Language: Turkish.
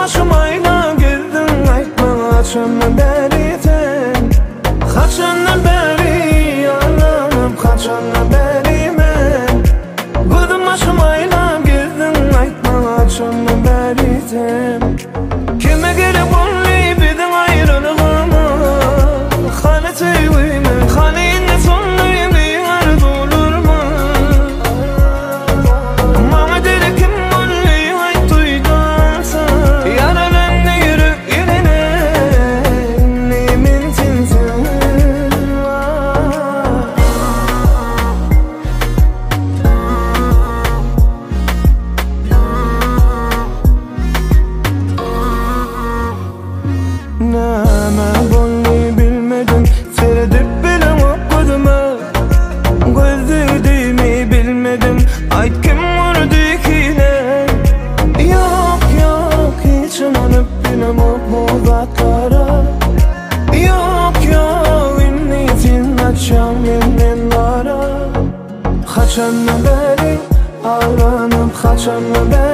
başımayla girdin aytma kaçandan beri sen. Kaçandan beri yalanım, kaçandan beri men. Gıdım başımayla girdin aytma kaçandan beri sen. Kime gelip only bidin ayrılığımı Hani teyvimi, hani inne sonluyum yar dolur mu? Mama dedi kim only ay duydansa Yaralandı yürü yerine Neyimin tinsin Neme bolli bilmedim Seyredip bilen okudum Gözlediğimi bilmedim Ayt kim vurdu ikine Yok yok hiç inanıp bilem okudaklara Yok yok innitin açam yeniden ara Kaçanla beri ağlanıp kaçanla beri